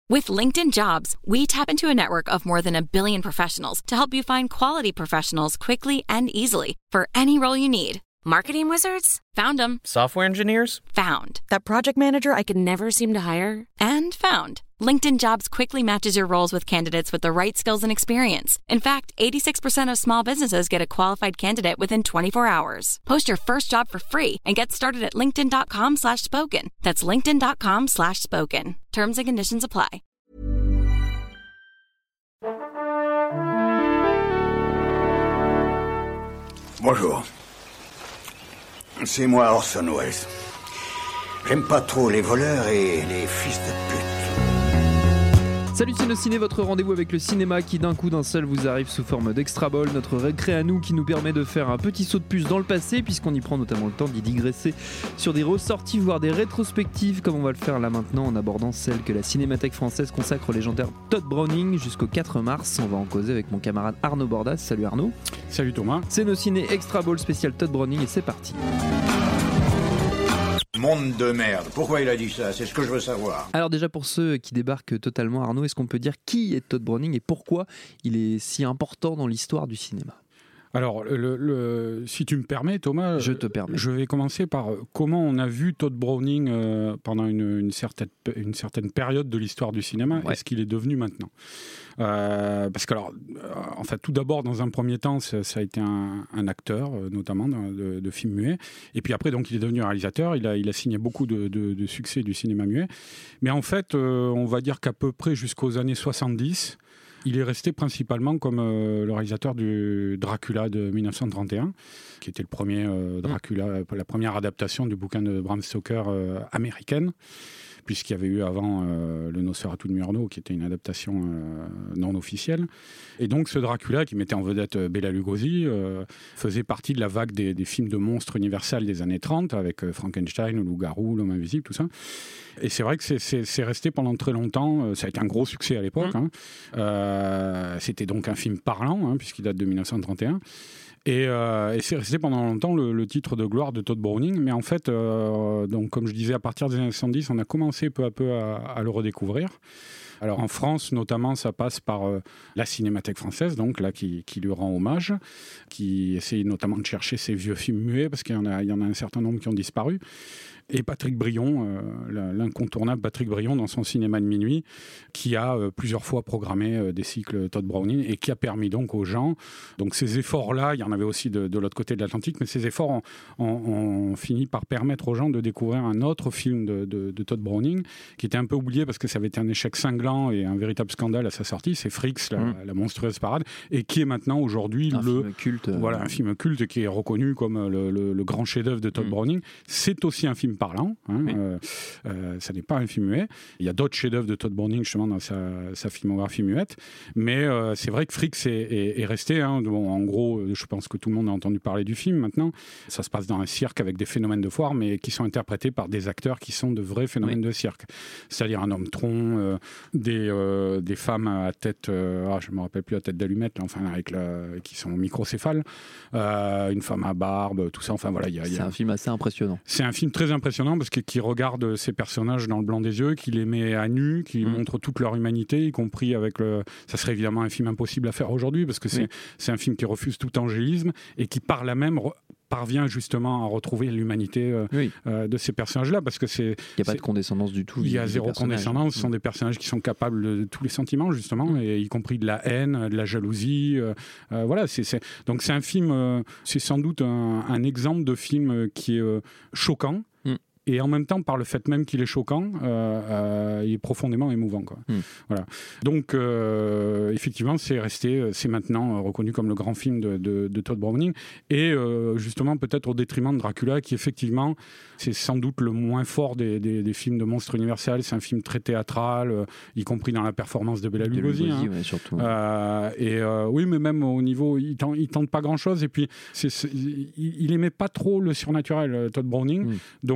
With LinkedIn Jobs, we tap into a network of more than 1 billion professionals to help you find quality professionals quickly and easily for any role you need. Marketing wizards? Found them. Software engineers? Found. That project manager I could never seem to hire? And found. LinkedIn Jobs quickly matches your roles with candidates with the right skills and experience. In fact, 86% of small businesses get a qualified candidate within 24 hours. Post your first job for free and get started at linkedin.com/spoken. That's linkedin.com/spoken. Terms and conditions apply. Bonjour. C'est moi Orson Welles. J'aime pas trop les voleurs et les fils de pute. Salut Ciné, votre rendez-vous avec le cinéma qui d'un coup d'un seul vous arrive sous forme d'Extra Ball, notre récré à nous qui nous permet de faire un petit saut de puce dans le passé puisqu'on y prend notamment le temps d'y digresser sur des ressorties voire des rétrospectives comme on va le faire là maintenant en abordant celle que la Cinémathèque française consacre au légendaire Todd Browning jusqu'au 4 mars. On va en causer avec mon camarade Arnaud Bordas. Salut Arnaud. Salut Thomas. C'est nos ciné Extra Ball spécial Todd Browning et c'est parti. Monde de merde. Pourquoi il a dit ça ? C'est ce que je veux savoir. Alors déjà pour ceux qui débarquent totalement, Arnaud, est-ce qu'on peut dire qui est Todd Browning et pourquoi il est si important dans l'histoire du cinéma ? Alors, si tu me permets, Thomas, je te permets. Je vais commencer par comment on a vu Todd Browning pendant une certaine période de l'histoire du cinéma et ce qu'il est devenu maintenant. Parce que, tout d'abord, dans un premier temps, ça a été un acteur, notamment de films muets. Et puis après, donc, il est devenu réalisateur. Il a signé beaucoup de succès du cinéma muet. Mais en fait, on va dire qu'à peu près jusqu'aux années 70, il est resté principalement comme le réalisateur du Dracula de 1931, qui était le premier Dracula, la première adaptation du bouquin de Bram Stoker américaine, puisqu'il y avait eu avant le Nosferatu de Murnau, qui était une adaptation non officielle. Et donc ce Dracula, qui mettait en vedette Bela Lugosi, faisait partie de la vague des films de monstres universels des années 30, avec Frankenstein, le loup-garou, l'homme invisible, tout ça. Et c'est vrai que c'est resté pendant très longtemps, ça a été un gros succès à l'époque. C'était donc un film parlant, puisqu'il date de 1931. Et c'est resté pendant longtemps le titre de gloire de Todd Browning. Mais en fait, donc, comme je disais, à partir des années 70, on a commencé peu à peu à le redécouvrir. Alors en France, notamment, ça passe par la Cinémathèque française, donc là qui lui rend hommage, qui essaye notamment de chercher ces vieux films muets, parce qu'il y en a un certain nombre qui ont disparu. Et Patrick Brion, l'incontournable Patrick Brion dans son cinéma de minuit, qui a plusieurs fois programmé des cycles Todd Browning et qui a permis donc aux gens, donc ces efforts-là, il y en avait aussi de l'autre côté de l'Atlantique, mais ces efforts ont fini par permettre aux gens de découvrir un autre film de Todd Browning, qui était un peu oublié parce que ça avait été un échec cinglant et un véritable scandale à sa sortie, c'est Freaks, la monstrueuse parade, et qui est maintenant aujourd'hui film culte. Voilà, un film culte qui est reconnu comme le grand chef-d'œuvre de Todd Browning. C'est aussi un film parlant, ça n'est pas un film muet. Il y a d'autres chefs-d'œuvre de Todd Browning justement dans sa filmographie muette, mais c'est vrai que Freaks est resté. En gros, je pense que tout le monde a entendu parler du film maintenant. Ça se passe dans un cirque avec des phénomènes de foire, mais qui sont interprétés par des acteurs qui sont de vrais phénomènes de cirque. C'est-à-dire un homme tronc, des femmes à tête, je me rappelle plus, à tête d'allumette, qui sont microcéphales, une femme à barbe, tout ça. Enfin voilà, c'est un film assez impressionnant. C'est un film très impressionnant parce qu'il regarde ces personnages dans le blanc des yeux, qui les met à nu, qui montre toute leur humanité, y compris avec ça serait évidemment un film impossible à faire aujourd'hui parce que c'est un film qui refuse tout angélisme et qui par là même parvient justement à retrouver l'humanité de ces personnages-là, parce que il n'y a pas de condescendance du tout. Il y a zéro condescendance. Ce sont des personnages qui sont capables de tous les sentiments justement, et y compris de la haine, de la jalousie. Voilà, donc c'est un film. C'est sans doute un exemple de film qui est choquant. Et en même temps, par le fait même qu'il est choquant, il est profondément émouvant, quoi. Voilà. Donc, effectivement, c'est maintenant reconnu comme le grand film de Todd Browning. Et justement, peut-être au détriment de Dracula, qui effectivement, c'est sans doute le moins fort des films de monstres universels. C'est un film très théâtral, y compris dans la performance de Bela Lugosi. Ouais, surtout. Oui, mais même au niveau, il tente pas grand-chose. Et puis, il aimait pas trop le surnaturel, Todd Browning. Donc,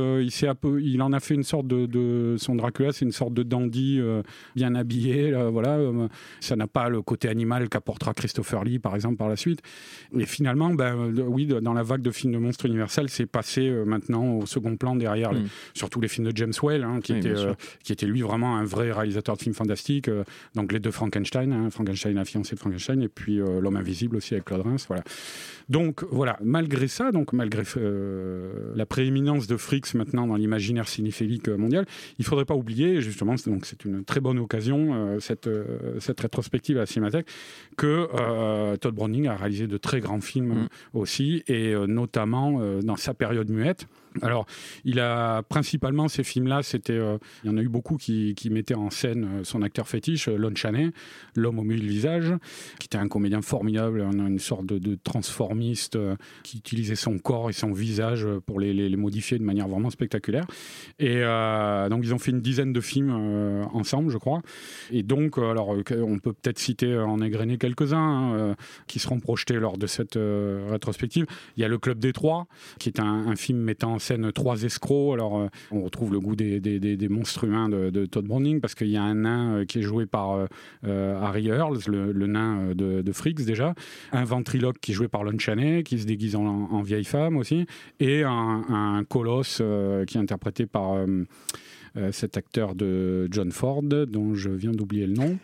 il en a fait une sorte de son Dracula, c'est une sorte de dandy bien habillé. Voilà, ça n'a pas le côté animal qu'apportera Christopher Lee, par exemple, par la suite. Et finalement, oui, dans la vague de films de monstres universels, c'est passé maintenant au second plan derrière, surtout les films de James Whale, qui était lui vraiment un vrai réalisateur de films fantastiques. Donc les deux Frankenstein, Frankenstein la fiancée de Frankenstein, et puis L'Homme Invisible aussi avec Claude Rains. Voilà. Donc voilà, malgré ça, malgré la prééminence de Freaks maintenant dans l'imaginaire cinéphilique mondial, il ne faudrait pas oublier, justement, donc c'est une très bonne occasion, cette rétrospective à la Cinémathèque, que Todd Browning a réalisé de très grands films aussi, et notamment dans sa période muette. Alors, il a principalement ces films-là, il y en a eu beaucoup qui mettaient en scène son acteur fétiche, Lon Chaney, l'homme au mille visages, qui était un comédien formidable, une sorte de transformiste qui utilisait son corps et son visage pour les modifier de manière vraiment spectaculaire. Et donc, ils ont fait une dizaine de films ensemble, je crois. Et donc, alors, on peut peut-être citer, en égrener quelques-uns qui seront projetés lors de cette rétrospective. Il y a Le Club des Trois, qui est un film mettant en scène trois escrocs. Alors, on retrouve le goût des monstres humains de Todd Browning, parce qu'il y a un nain qui est joué par Harry Earls, le nain de Freaks déjà, un ventriloque qui est joué par Lon Chaney, qui se déguise en vieille femme aussi, et un colosse qui est interprété par cet acteur de John Ford, dont je viens d'oublier le nom,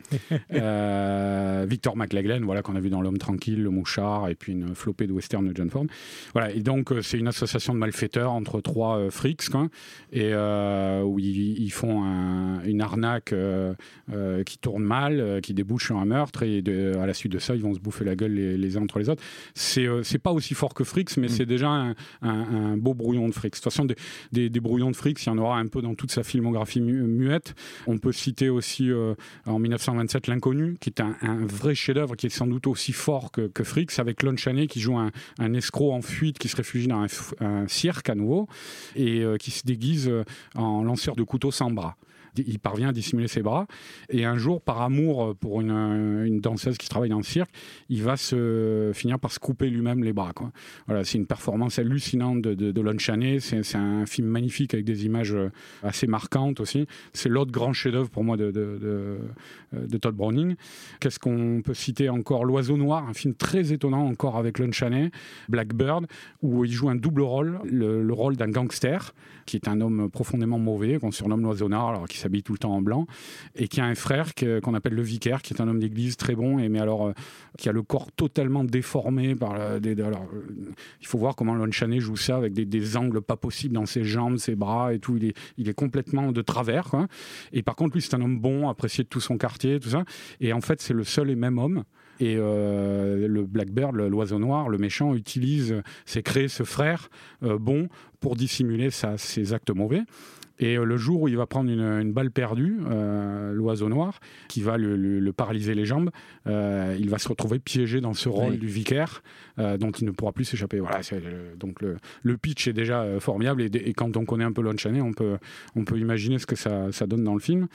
Victor McLaglen, voilà, qu'on a vu dans L'Homme Tranquille, Le Mouchard, et puis une flopée de western de John Ford. Voilà, et donc c'est une association de malfaiteurs entre trois freaks, quoi, et où ils font une arnaque qui tourne mal, qui débouche sur un meurtre, et à la suite de ça, ils vont se bouffer la gueule les uns entre les autres. C'est pas aussi fort que Freaks, mais c'est déjà un beau brouillon de Freaks. De toute façon, des brouillons de Freaks, il y en aura un peu dans toute sa filmographie muette. On peut citer aussi en 1927 L'Inconnu, qui est un vrai chef-d'œuvre, qui est sans doute aussi fort que Freaks, avec Lon Chaney qui joue un escroc en fuite qui se réfugie dans un cirque à nouveau, et qui se déguise en lanceur de couteau sans bras. Il parvient à dissimuler ses bras, et un jour, par amour pour une danseuse qui travaille dans le cirque, il va finir par se couper lui-même les bras, quoi. Voilà, c'est une performance hallucinante de Lon Chaney. C'est un film magnifique avec des images assez marquantes aussi. C'est l'autre grand chef-d'œuvre pour moi de Todd Browning. Qu'est-ce qu'on peut citer encore? L'Oiseau Noir, un film très étonnant encore avec Lon Chaney. Blackbird, où il joue un double rôle, le rôle d'un gangster qui est un homme profondément mauvais, qu'on surnomme l'Oiseau Noir, alors qu'il s'habille tout le temps en blanc, et qui a un frère qu'on appelle le vicaire, qui est un homme d'église très bon, mais alors qui a le corps totalement déformé alors, il faut voir comment Lon Chaney joue ça avec des angles pas possibles dans ses jambes, ses bras et tout. Il est complètement de travers, quoi. Et par contre, lui, c'est un homme bon, apprécié de tout son quartier, tout ça. Et en fait, c'est le seul et même homme. Et le Blackbird, l'Oiseau Noir, le méchant, s'est créé ce frère bon pour dissimuler ses actes mauvais. Et le jour où il va prendre une balle perdue, l'Oiseau Noir, qui va le paralyser les jambes, il va se retrouver piégé dans ce rôle du vicaire, dont il ne pourra plus s'échapper. Voilà, donc le pitch est déjà formidable, et quand on connaît un peu Lon Chaney, on peut imaginer ce que ça donne dans le film.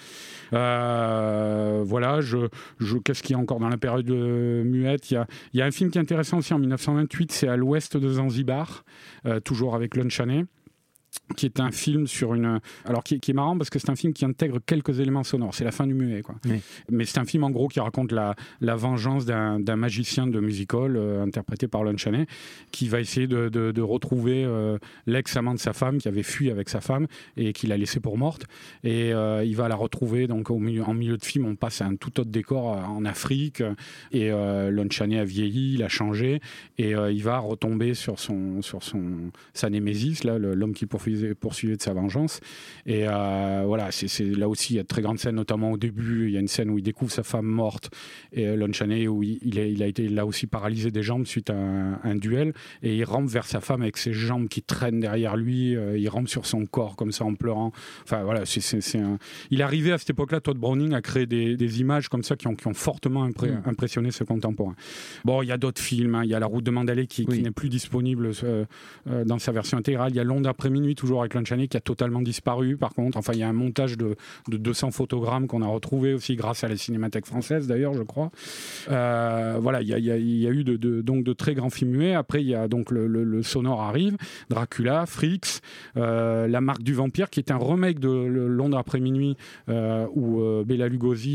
Voilà, qu'est-ce qu'il y a encore dans la période muette? Il y a un film qui est intéressant aussi en 1928, c'est À l'ouest de Zanzibar, toujours avec Lon Chaney, qui est un film qui est marrant parce que c'est un film qui intègre quelques éléments sonores. C'est la fin du muet, quoi. Oui. Mais c'est un film en gros qui raconte la vengeance d'un magicien de music-hall interprété par Lon Chaney, qui va essayer de retrouver l'ex-amant de sa femme, qui avait fui avec sa femme et qu'il a laissé pour morte, et il va la retrouver. Donc en milieu de film, on passe à un tout autre décor en Afrique, et Lon Chaney a vieilli, il a changé, et il va retomber sur sa némésis, là, l'homme qui poursuivait de sa vengeance. Et voilà, c'est là aussi il y a de très grandes scènes, notamment au début. Il y a une scène où il découvre sa femme morte, et Lon Chaney, où il a été là aussi paralysé des jambes suite à un duel, et il rampe vers sa femme avec ses jambes qui traînent derrière lui. Il rampe sur son corps comme ça en pleurant. Enfin voilà, il arrivait à cette époque-là, Todd Browning, à créer des images comme ça qui ont fortement impressionné ses contemporains. Bon, il y a d'autres films, hein. Il y a La Route de Mandalay qui n'est plus disponible dans sa version intégrale. Il y a Londres après minuit, toujours toujours avec Lon Chaney, qui a totalement disparu par contre. Enfin, il y a un montage de 200 photogrammes qu'on a retrouvé aussi grâce à la Cinémathèque française d'ailleurs, je crois. Voilà, il y a eu donc de très grands films muets. Après, il y a donc le sonore arrive, Dracula, Freaks, La Marque du Vampire, qui est un remake de Londres après minuit, où Bela Lugosi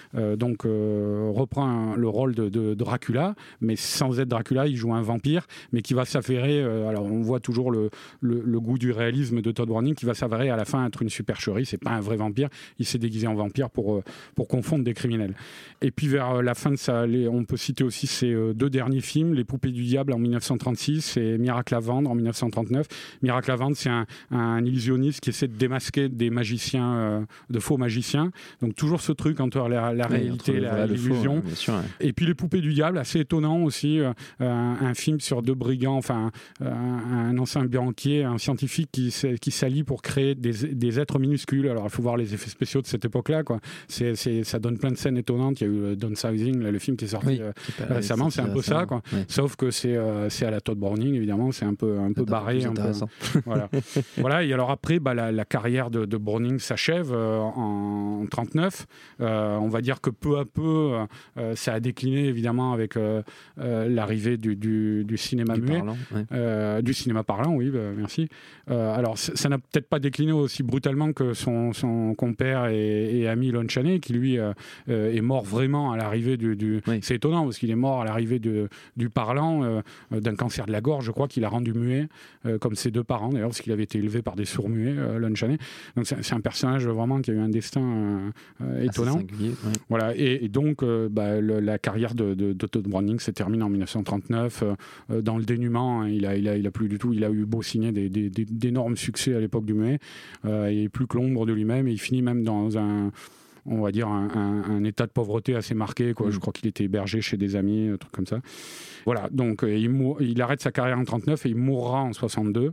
reprend le rôle de Dracula, mais sans être Dracula, il joue un vampire, mais qui va s'avérer, alors on voit toujours le goût du réalisme de Todd Browning, qui va s'avérer à la fin être une supercherie. C'est pas un vrai vampire, il s'est déguisé en vampire pour confondre des criminels. Et puis vers la fin de ça, on peut citer aussi ses 2 derniers films, Les Poupées du Diable en 1936 et Miracle à vendre en 1939. Miracle à vendre, c'est un illusionniste qui essaie de démasquer des magiciens, de faux magiciens. Donc toujours ce truc entre la réalité et l'illusion. Faux, ouais. Et puis Les Poupées du Diable, assez étonnant aussi, un film sur 2 brigands, enfin un ancien banquier, un scientifique qui s'allie pour créer des êtres minuscules. Alors il faut voir les effets spéciaux de cette époque-là, quoi. Ça donne plein de scènes étonnantes. Il y a eu Downsizing, le film qui est sorti récemment, c'est un peu ça, quoi. Ouais. Sauf que c'est à la Todd Browning, évidemment, c'est un peu barré, un peu. Voilà. Et alors après, la carrière de Browning s'achève en 1939. On va dire que peu à peu, ça a décliné évidemment avec l'arrivée du cinéma muet, parlant, ouais. Du cinéma parlant, oui, merci. Alors ça n'a peut-être pas décliné aussi brutalement que son compère et ami Lon Chaney, qui lui est mort vraiment à l'arrivée du oui. C'est étonnant parce qu'il est mort à l'arrivée du parlant, d'un cancer de la gorge, je crois, qu'il a rendu muet, comme ses 2 parents d'ailleurs, parce qu'il avait été élevé par des sourds muets, Lon Chaney. Donc c'est un personnage vraiment qui a eu un destin étonnant. Singulier, ouais. Voilà. Et donc la carrière de Todd Browning se termine en 1939 dans le dénuement. Il a plus du tout. Il a eu beau signer d'énormes succès à l'époque du muet, il n'est plus que l'ombre de lui-même, et il finit même dans un état de pauvreté assez marqué, quoi. Je crois qu'il était hébergé chez des amis, un truc comme ça. Voilà, donc il arrête sa carrière en 1939 et il mourra en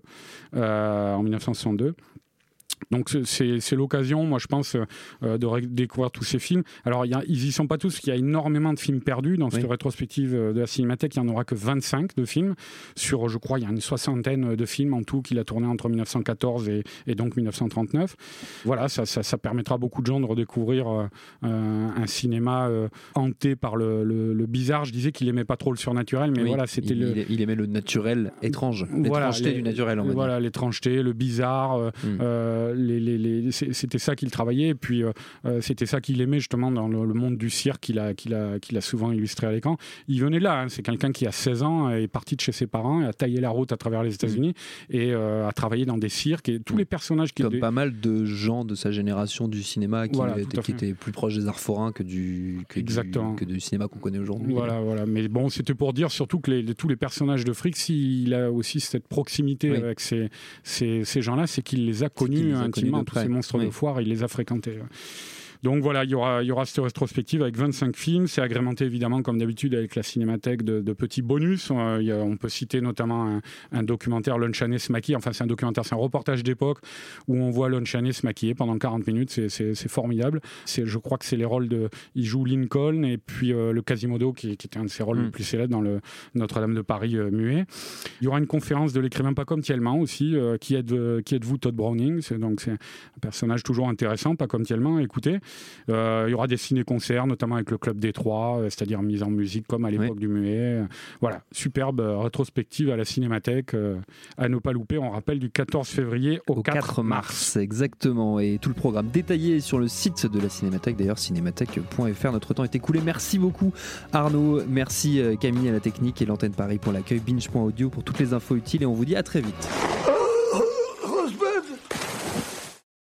1962. Donc c'est l'occasion, moi je pense, de découvrir tous ces films. Alors ils y sont pas tous, parce qu'il y a énormément de films perdus dans cette rétrospective de la Cinémathèque. Il n'y en aura que 25 de films sur, je crois, il y a une 60aine de films en tout qu'il a tourné entre 1914 et donc 1939. Voilà, ça permettra à beaucoup de gens de redécouvrir un cinéma hanté par le bizarre. Je disais qu'il aimait pas trop le surnaturel, mais voilà, c'était il aimait le naturel étrange, l'étrangeté du naturel, on va dire. Voilà, l'étrangeté, le bizarre. C'était ça qu'il travaillait, et puis c'était ça qu'il aimait justement dans le monde du cirque qu'il a souvent illustré à l'écran. Il venait de là, c'est quelqu'un qui à 16 ans est parti de chez ses parents, a taillé la route à travers les États-Unis et a travaillé dans des cirques, et tous les personnages comme pas mal de gens de sa génération du cinéma qui étaient plus proches des arts forains que du cinéma qu'on connaît aujourd'hui. Voilà. Mais bon, c'était pour dire surtout que tous les personnages de Freaks, il a aussi cette proximité avec ces gens-là, c'est qu'il les a connus intimement, tous ces monstres de foire, il les a fréquentés. Donc voilà, il y aura cette rétrospective avec 25 films. C'est agrémenté évidemment comme d'habitude avec la Cinémathèque de petits bonus. On peut citer notamment un documentaire, Lon Chaney se maquille. Enfin, c'est un documentaire, c'est un reportage d'époque où on voit Lon Chaney se maquiller pendant 40 minutes. C'est formidable. Je crois que c'est les rôles il joue Lincoln et puis le Quasimodo qui était un de ses rôles les plus célèbres dans le Notre-Dame de Paris muet. Il y aura une conférence de l'écrivain Pacom Thielman aussi. Qui êtes-vous, Todd Browning? Donc c'est un personnage toujours intéressant, Pacom Thielman. Écoutez. Il y aura des ciné-concerts, notamment avec le Club Détroit, c'est-à-dire mise en musique comme à l'époque du muet. Voilà, superbe rétrospective à la Cinémathèque, à ne pas louper. On rappelle du 14 février au 4 mars. Exactement, et tout le programme détaillé sur le site de la Cinémathèque, d'ailleurs cinémathèque.fr. Notre temps est écoulé. Merci beaucoup Arnaud, merci Camille à la technique et l'antenne Paris pour l'accueil, binge.audio pour toutes les infos utiles, et on vous dit à très vite.